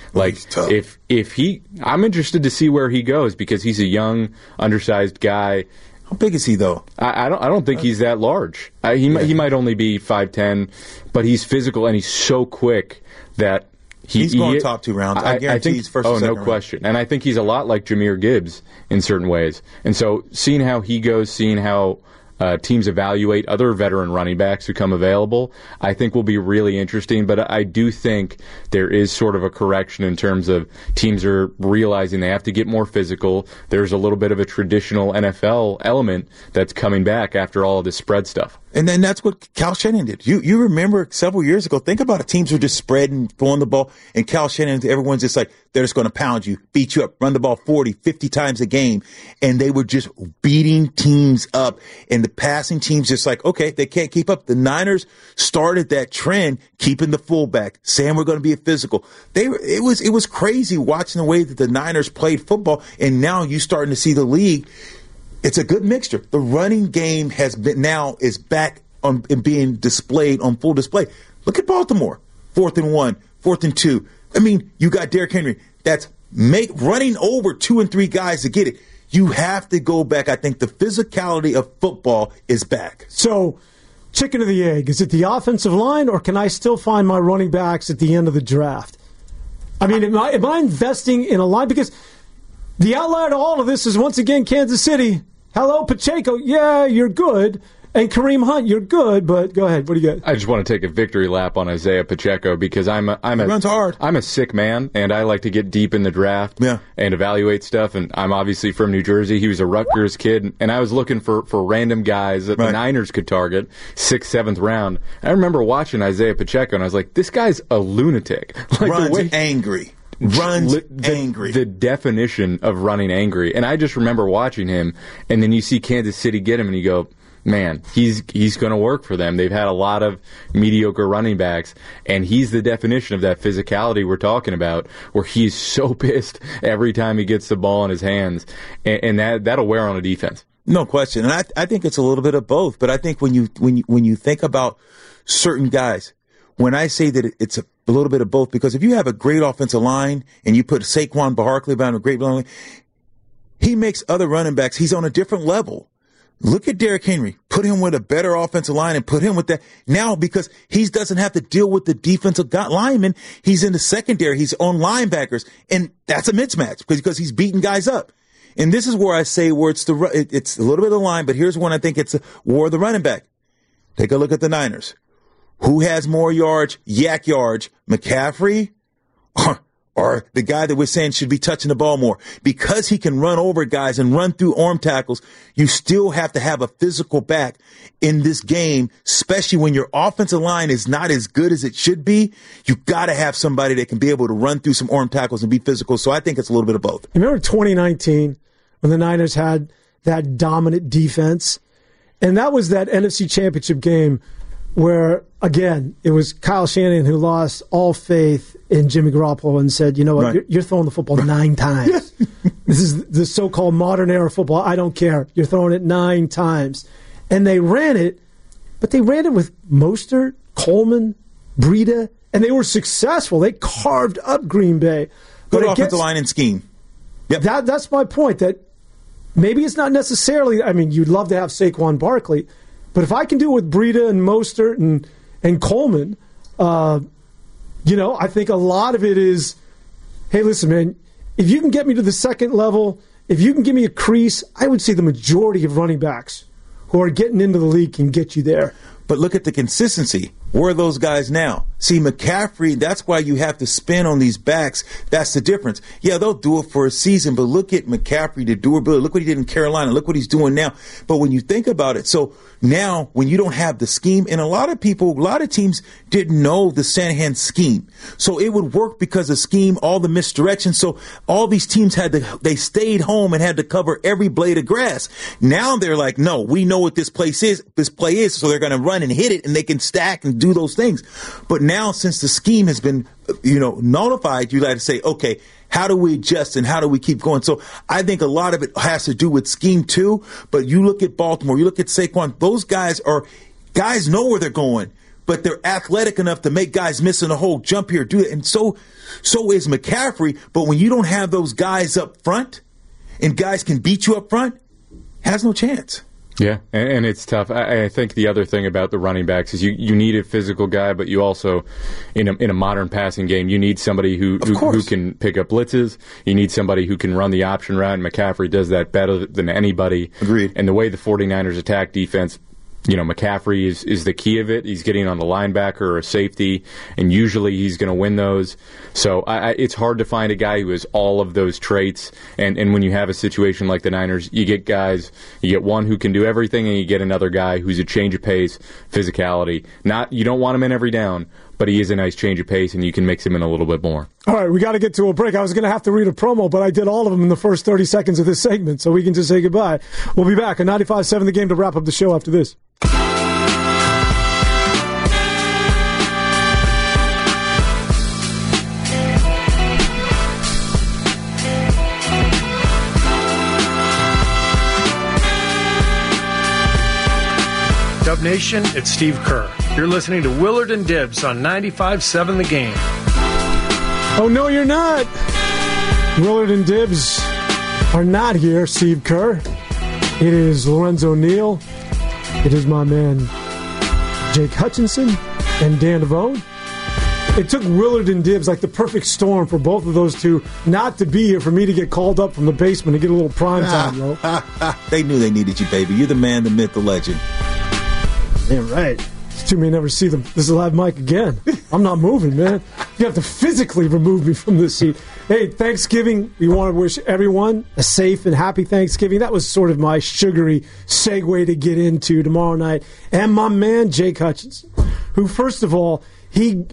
I'm interested to see where he goes, because he's a young, undersized guy. How big is he, though? I don't think he's that large. He might only be 5'10", but he's physical and he's so quick that he's going top 2 rounds. I guarantee he's first or second round. Question. And I think he's a lot like Jahmyr Gibbs in certain ways. And so seeing how he goes, seeing how teams evaluate other veteran running backs who come available, I think will be really interesting. But I do think there is sort of a correction in terms of teams are realizing they have to get more physical. There's a little bit of a traditional NFL element that's coming back after all of this spread stuff. And then that's what Kyle Shanahan did. You remember several years ago, think about it, teams were just spreading, throwing the ball, and Kyle Shanahan, everyone's just like, they're just going to pound you, beat you up, run the ball 40, 50 times a game. And they were just beating teams up. And the passing teams just like, okay, they can't keep up. The Niners started that trend, keeping the fullback, saying we're going to be a physical. It was crazy watching the way that the Niners played football. And now you're starting to see the league. It's a good mixture. The running game is back on and being displayed on full display. Look at Baltimore. 4th and 1, 4th and 2. I mean, you got Derrick Henry. That's running over 2 and 3 guys to get it. You have to go back. I think the physicality of football is back. So, chicken or the egg? Is it the offensive line, or can I still find my running backs at the end of the draft? I mean, am I investing in a line? Because the outlier to all of this is, once again, Kansas City. Hello, Pacheco. Yeah, you're good. And Kareem Hunt, you're good, but go ahead. What do you got? I just want to take a victory lap on Isaiah Pacheco because he runs hard. I'm a sick man, and I like to get deep in the draft and evaluate stuff. And I'm obviously from New Jersey. He was a Rutgers kid, and I was looking for random guys that the Niners could target, 6th, 7th round. I remember watching Isaiah Pacheco, and I was like, this guy's a lunatic. Runs angry. runs angry. The definition of running angry. And I just remember watching him, and then you see Kansas City get him, and you go, man, he's going to work for them. They've had a lot of mediocre running backs, and he's the definition of that physicality we're talking about, where he's so pissed every time he gets the ball in his hands, and that'll wear on a defense. No question. And I think it's a little bit of both. But I think when you think about certain guys, when I say that it's a little bit of both, because if you have a great offensive line and you put Saquon Barkley behind a great line, he makes other running backs, he's on a different level. Look at Derrick Henry. Put him with a better offensive line and put him with that. Now, because he doesn't have to deal with the defensive lineman, he's in the secondary. He's on linebackers. And that's a mismatch because he's beating guys up. And this is where I say where it's a little bit of the line, but here's when I think it's a war of the running back. Take a look at the Niners. Who has more yards, yak yards, McCaffrey or the guy that we're saying should be touching the ball more? Because he can run over guys and run through arm tackles, you still have to have a physical back in this game, especially when your offensive line is not as good as it should be. You got to have somebody that can be able to run through some arm tackles and be physical. So I think it's a little bit of both. Remember 2019 when the Niners had that dominant defense? And that was that NFC Championship game where, again, it was Kyle Shanahan who lost all faith in Jimmy Garoppolo and said, you know what, right, you're throwing the football 9 times. This is the so-called modern era football. I don't care. You're throwing it 9 times. And they ran it, but they ran it with Mostert, Coleman, Breida, and they were successful. They carved up Green Bay. Good offensive line and scheme. Yep. That's my point, that maybe it's not necessarily, I mean, you'd love to have Saquon Barkley, but if I can do it with Breida and Mostert and Coleman, I think a lot of it is, hey, listen, man, if you can get me to the second level, if you can give me a crease, I would say the majority of running backs who are getting into the league can get you there. But look at the consistency. Where are those guys now? See, McCaffrey, that's why you have to spin on these backs. That's the difference. Yeah, they'll do it for a season, but look at McCaffrey, the durability. Look what he did in Carolina. Look what he's doing now. But when you think about it, so now when you don't have the scheme, and a lot of teams didn't know the Shanahan scheme. So it would work because of scheme, all the misdirection. So all these teams they stayed home and had to cover every blade of grass. Now they're like, no, we know what this play is, so they're going to run and hit it, and they can stack and do those things. But now, since the scheme has been, nullified, you got to say, okay, how do we adjust and how do we keep going? So I think a lot of it has to do with scheme too. But you look at Baltimore, you look at Saquon, those guys know where they're going, but they're athletic enough to make guys missing a whole jump here, do it. And so is McCaffrey. But when you don't have those guys up front and guys can beat you up front, has no chance. Yeah, and it's tough. I think the other thing about the running backs is you need a physical guy, but you also, in a modern passing game, you need somebody who can pick up blitzes. You need somebody who can run the option route, and McCaffrey does that better than anybody. Agreed. And the way the 49ers attack defense, McCaffrey is the key of it. He's getting on the linebacker or a safety, and usually he's going to win those. So it's hard to find a guy who has all of those traits. And when you have a situation like the Niners, you get one who can do everything, and you get another guy who's a change of pace, physicality. You don't want him in every down, but he is a nice change of pace, and you can mix him in a little bit more. All right, we got to get to a break. I was going to have to read a promo, but I did all of them in the first 30 seconds of this segment, so we can just say goodbye. We'll be back on 95.7 The Game to wrap up the show after this. Dub Nation, it's Steve Kerr. You're listening to Willard and Dibbs on 95.7 The Game. Oh, no, you're not. Willard and Dibbs are not here, Steve Kerr. It is Lorenzo Neal. It is my man, Jake Hutchinson and Dan Devone. It took Willard and Dibbs like the perfect storm for both of those two not to be here for me to get called up from the basement and get a little prime time, bro. They knew they needed you, baby. You're the man, the myth, the legend. Damn right. These two may never see this live mic again. I'm not moving, man. You have to physically remove me from this seat. Hey, Thanksgiving, we want to wish everyone a safe and happy Thanksgiving. That was sort of my sugary segue to get into tomorrow night. And my man, Jake Hutchinson, who, first of all, he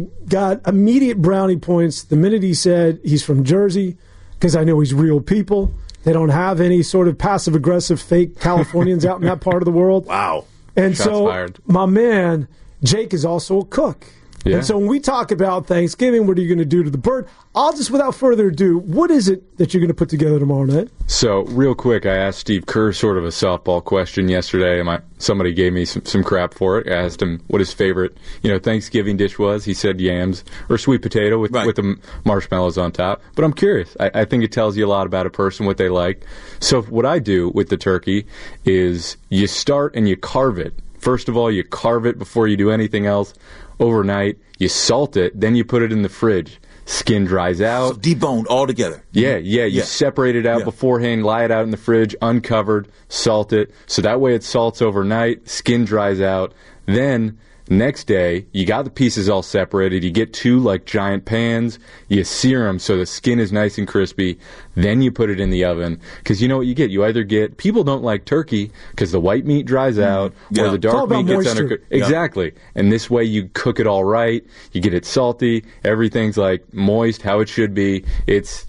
got immediate brownie points the minute he said he's from Jersey, because I know he's real people. They don't have any sort of passive-aggressive fake Californians out in that part of the world. Wow. And Shots so fired. my man, Jake, is also a cook. Yeah. And so when we talk about Thanksgiving, what are you going to do to the bird? I'll just, without further ado, what is it that you're going to put together tomorrow night? So, real quick, I asked Steve Kerr sort of a softball question yesterday, and somebody gave me some crap for it. I asked him what his favorite, Thanksgiving dish was. He said yams or sweet potato with the marshmallows on top. But I'm curious. I think it tells you a lot about a person, what they like. So, what I do with the turkey is you start and you carve it. First of all, you carve it before you do anything else. Overnight, you salt it, then you put it in the fridge. Skin dries out. So deboned altogether. Yeah. You separate it out beforehand, lie it out in the fridge, uncovered, salt it. So that way it salts overnight, skin dries out. Then, next day, you got the pieces all separated. You get 2 giant pans. You sear them so the skin is nice and crispy. Then you put it in the oven. Because you know what you get? You either get, people don't like turkey because the white meat dries out or the dark meat gets undercooked. Exactly. And this way you cook it all right. You get it salty. Everything's moist, how it should be. It's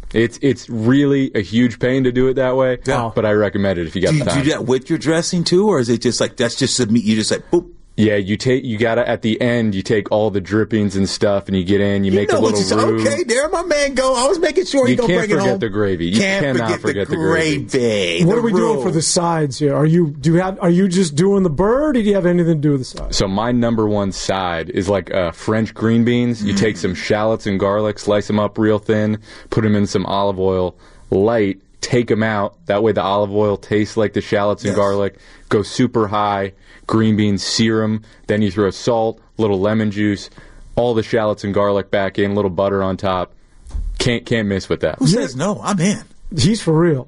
really a huge pain to do it that way. Yeah. But I recommend it if you got the time. Do you do that with your dressing too? Or is it just that's just the meat? You just boop. Yeah, you gotta, at the end, you take all the drippings and stuff, and you get in, you make a little roux. Okay, there my man go. I was making sure you don't bring it home. You can't forget the gravy. You cannot forget the gravy. What are we doing for the sides here? Are you just doing the bird, or do you have anything to do with the sides? So my number one side is French green beans. You take some shallots and garlic, slice them up real thin, put them in some olive oil, light, take them out. That way the olive oil tastes like the shallots and garlic. Go super high. Green beans, sear them. Then you throw salt, little lemon juice, all the shallots and garlic back in, little butter on top. Can't miss with that. Who says no? I'm in. He's for real.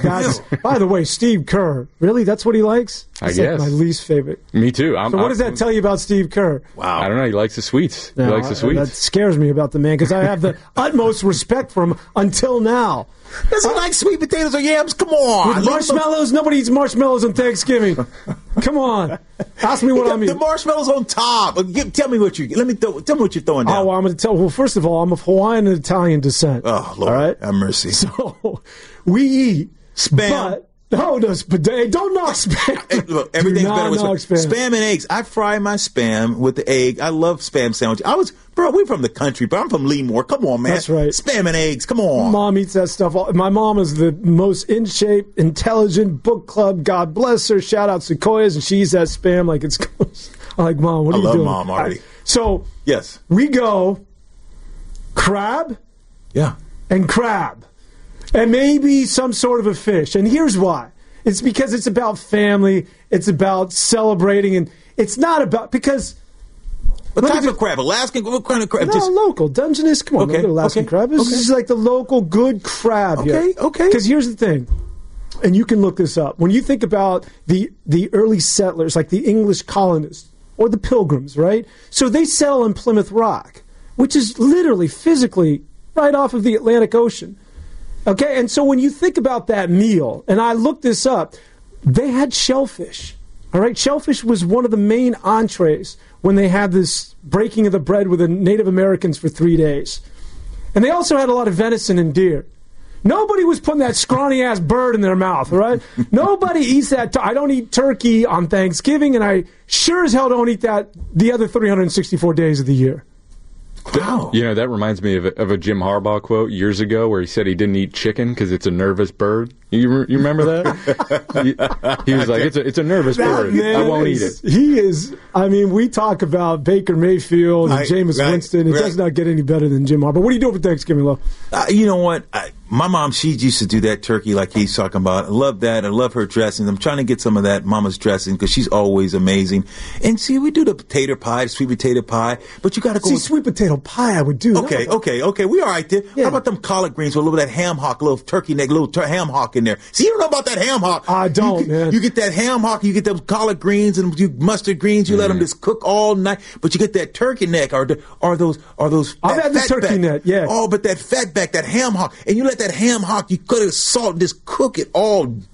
By the way, Steve Kerr, really? That's what he likes? I guess. My least favorite. Me too. So what does that tell you about Steve Kerr? Wow. I don't know. He likes the sweets. No, he likes the sweets. That scares me about the man because I have the utmost respect for him until now. Does he like sweet potatoes or yams? Come on. With marshmallows? Nobody eats marshmallows on Thanksgiving. Come on. Ask me what I'm eating. The marshmallows on top. Tell me what you're tell me what you're throwing down. Oh, well, I'm going to tell. Well, first of all, I'm of Hawaiian and Italian descent. Oh, Lord. All right? Have mercy. So we eat Spam. Don't knock spam. Hey, look, everything's better with spam and eggs. I fry my spam with the egg. I love spam sandwich. We're from the country, but I'm from Leemore. Come on, man. That's right. Spam and eggs. Come on. Mom eats that stuff. My mom is the most in shape, intelligent book club. God bless her. Shout out Sequoias, and she eats that spam like it's. I'm like, Mom, what are you doing? I love Mom already. So yes, we go crab. Yeah, and crab. And maybe some sort of a fish. And here's why. It's because it's about family. It's about celebrating. And it's not about... Because... What type of crab? Alaskan? What kind of crab? No, local. Dungeness. Come on, Alaskan crab. This is like the local good crab here. Okay. Because here's the thing. And you can look this up. When you think about the early settlers, like the English colonists or the Pilgrims, right? So they settle in Plymouth Rock, which is literally, physically, right off of the Atlantic Ocean. Okay, and so when you think about that meal, and I looked this up, they had shellfish. All right, shellfish was one of the main entrees when they had this breaking of the bread with the Native Americans for 3 days. And they also had a lot of venison and deer. Nobody was putting that scrawny-ass bird in their mouth, all right? Nobody eats that. I don't eat turkey on Thanksgiving, and I sure as hell don't eat that the other 364 days of the year. Wow. You know, that reminds me of a Jim Harbaugh quote years ago where he said he didn't eat chicken because it's a nervous bird. You remember that? he was like, it's a nervous bird. I won't eat it. He is, I mean, we talk about Baker Mayfield and Jameis Winston. It does not get any better than Jim Harbaugh. What are you doing for Thanksgiving, love? You know what? My mom, she used to do that turkey like he's talking about. I love that. I love her dressing. I'm trying to get some of that mama's dressing because she's always amazing. And see, we do the potato pie, the sweet potato pie, but you got to go. See, sweet potato pie I would do. Okay. We all right there. Yeah. How about them collard greens with a little bit of that ham hock, little turkey neck, little ham hock in there? See, you don't know about that ham hock. I don't, man. You get that ham hock, you get those collard greens and mustard greens. You let them just cook all night, but you get that turkey neck or those. I've had the turkey neck, yeah. Oh, but that fat back, that ham hock, and you let that ham hock, you cut it with salt and just cook it all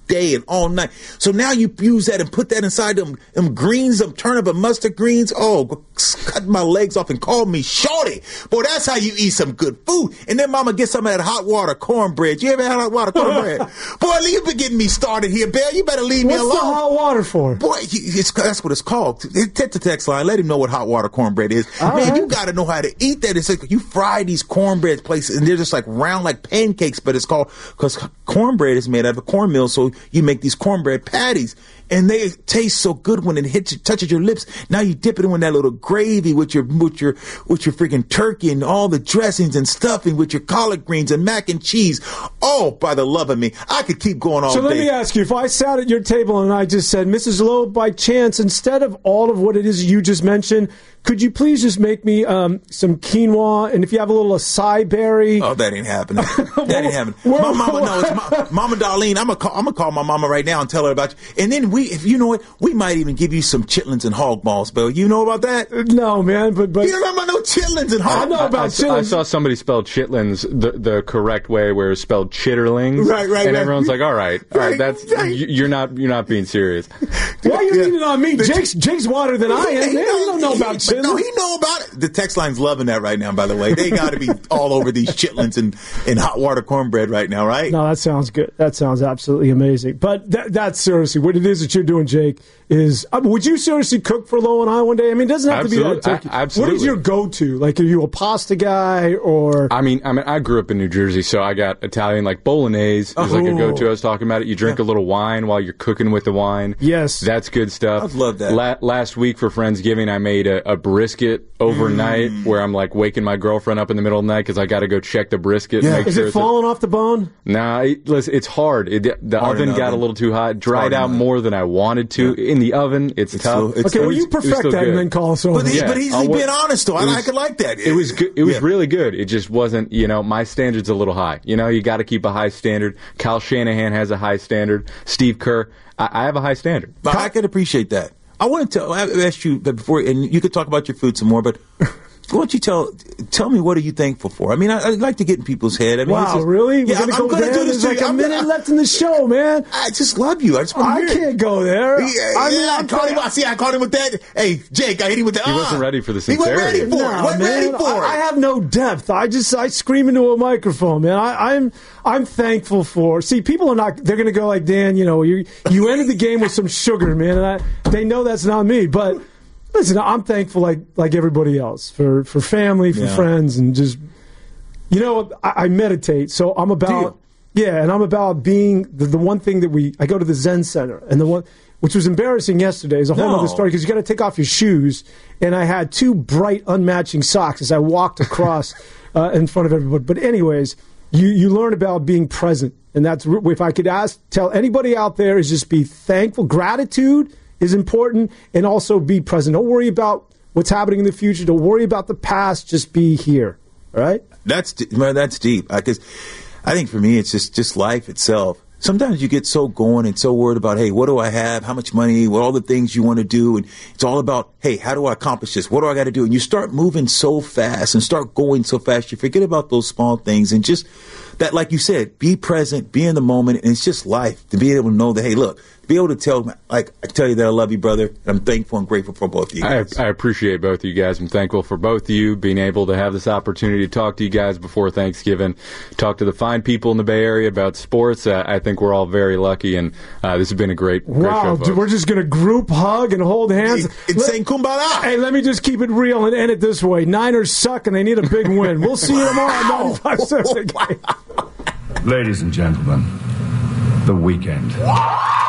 day and all night. So now you use that and put that inside them greens, them turnip and mustard greens. Oh, cut my legs off and call me shorty. Boy, that's how you eat some good food. And then mama get some of that hot water cornbread. You ever had hot water cornbread? Boy, you been getting me started here, Bill. You better leave me alone. What's the hot water for? Boy, that's what it's called. Take the text line. Let him know what hot water cornbread is. You got to know how to eat that. It's like you fry these cornbread places, and they're just like round like pancakes, but it's called, because cornbread is made out of a cornmeal, so you make these cornbread patties. And they taste so good when it touches your lips. Now you dip it in with that little gravy with your freaking turkey and all the dressings and stuffing with your collard greens and mac and cheese. Oh, by the love of me, I could keep going all day. So let me ask you, if I sat at your table and I just said, Mrs. Lowe, by chance, instead of all of what it is you just mentioned, could you please just make me some quinoa, and if you have a little acai berry? Oh, that ain't happening. That ain't happening. My mama, no, it's Mama Darlene. I'm gonna call my mama right now and tell her about you. And then if you know it, we might even give you some chitlins and hog balls, Bill. You know about that? No, man, but you don't remember no chitlins and hog balls? I know about chitlins. I saw somebody spell chitlins the correct way, where it's spelled chitterlings. Right. And everyone's like, all right, that's you're not being serious. Why are you leaning on me? Jake's water than I am. You don't know about chitlins. No, he know about it. The text line's loving that right now, by the way. They got to be all over these chitlins and hot water cornbread right now, right? No, that sounds good. That sounds absolutely amazing. But that's seriously what it is that you're doing, Jake, is would you seriously cook for Lowe and I one day? I mean, it doesn't have to be that turkey. Absolutely. What is your go-to? Like, are you a pasta guy or? I mean, I grew up in New Jersey, so I got Italian, like bolognese is like a go-to. I was talking about it. You drink a little wine while you're cooking with the wine. Yes. That's good stuff. I love that. Last week for Friendsgiving, I made a brisket overnight where I'm like waking my girlfriend up in the middle of the night because I got to go check the brisket. Yeah. And make is sure it falling off the bone? Nah, listen, it's hard. The oven got a little too hot. Dried out more than I wanted to. In the oven, it's tough. Okay, well, you perfect that good. And then call us over. But he's being honest, though. I could like that. It was good. It was really good. It just wasn't, my standard's a little high. You got to keep a high standard. Kyle Shanahan has a high standard. Steve Kerr, I have a high standard. But I could appreciate that. I want to ask you before, and you could talk about your food some more, but why don't you tell me, what are you thankful for? I mean, I'd like to get in people's head. I mean, wow, really? Yeah, I'm going to do this. There's like a minute left in the show, man. I just love you. I just want to hear I can't go there. I caught him with that. Hey, Jake, I hit him with that. He wasn't ready for the sincerity. He wasn't ready for it. I have no depth. I scream into a microphone, man. I'm thankful for. See, people are not. They're going to go like, Dan, you ended the game with some sugar, man, and they know that's not me, but. Listen, I'm thankful like everybody else for family, for friends, and just I meditate, so I'm about and I'm about being the one thing that I go to the Zen Center, and the one which was embarrassing yesterday is a whole other story because you got to take off your shoes, and I had two bright unmatching socks as I walked across in front of everybody. But anyways, you learn about being present, and that's if I could tell anybody out there is just be thankful, gratitude is important, and also be present. Don't worry about what's happening in the future. Don't worry about the past. Just be here. All right? That's deep. Because I think for me, it's just life itself. Sometimes you get so going and so worried about, hey, what do I have? How much money? What all the things you want to do? And it's all about, hey, how do I accomplish this? What do I got to do? And you start moving so fast and start going so fast. You forget about those small things and just that, like you said, be present, be in the moment. And it's just life to be able to know that, hey, look, be able to tell you that I love you, brother. And I'm thankful and grateful for both of you guys. I appreciate both of you guys. I'm thankful for both of you being able to have this opportunity to talk to you guys before Thanksgiving, talk to the fine people in the Bay Area about sports. I think we're all very lucky, and this has been a great show. Wow, we're just going to group hug and hold hands. It's saying kumbaya. Hey, let me just keep it real and end it this way. Niners suck, and they need a big win. We'll see you tomorrow at 95.7 The Game. Ladies and gentlemen, the weekend.